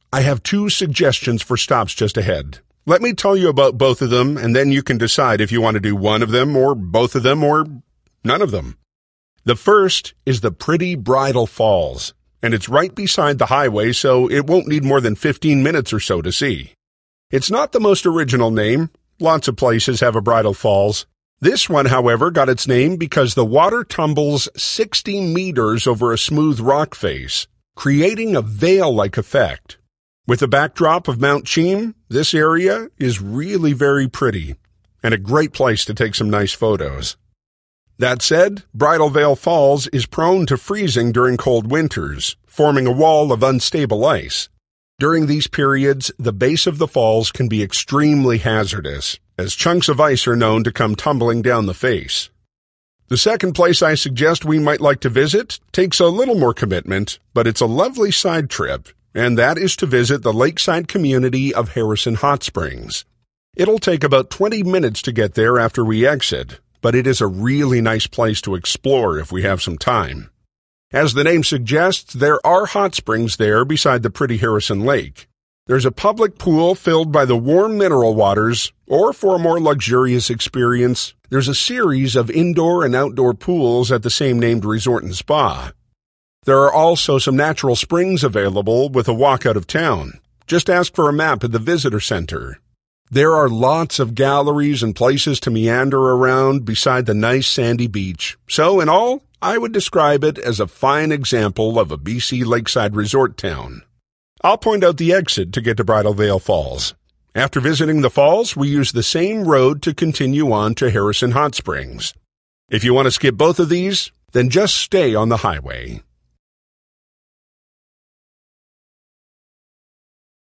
I have 2 suggestions for stops just ahead. Let me tell you about both of them, and then you can decide if you want to do one of them, or both of them, or none of them. The first is the Pretty Bridal Falls, and it's right beside the highway, so it won't need more than 15 minutes or so to see. It's not the most original name. Lots of places have a bridal falls. This one, however, got its name because the water tumbles 60 meters over a smooth rock face, creating a veil-like effect. With the backdrop of Mount Cheam, this area is really very pretty, and a great place to take some nice photos. That said, Bridal Veil Falls is prone to freezing during cold winters, forming a wall of unstable ice. During these periods, the base of the falls can be extremely hazardous, as chunks of ice are known to come tumbling down the face. The second place I suggest we might like to visit takes a little more commitment, but it's a lovely side trip, and that is to visit the lakeside community of Harrison Hot Springs. It'll take about 20 minutes to get there after we exit, but it is a really nice place to explore if we have some time. As the name suggests, there are hot springs there beside the pretty Harrison Lake. There's a public pool filled by the warm mineral waters, or for a more luxurious experience, there's a series of indoor and outdoor pools at the same named resort and spa. There are also some natural springs available with a walk out of town. Just ask for a map at the visitor center. There are lots of galleries and places to meander around beside the nice sandy beach. So in all, I would describe it as a fine example of a BC lakeside resort town. I'll point out the exit to get to Bridal Veil Falls. After visiting the falls, we use the same road to continue on to Harrison Hot Springs. If you want to skip both of these, then just stay on the highway.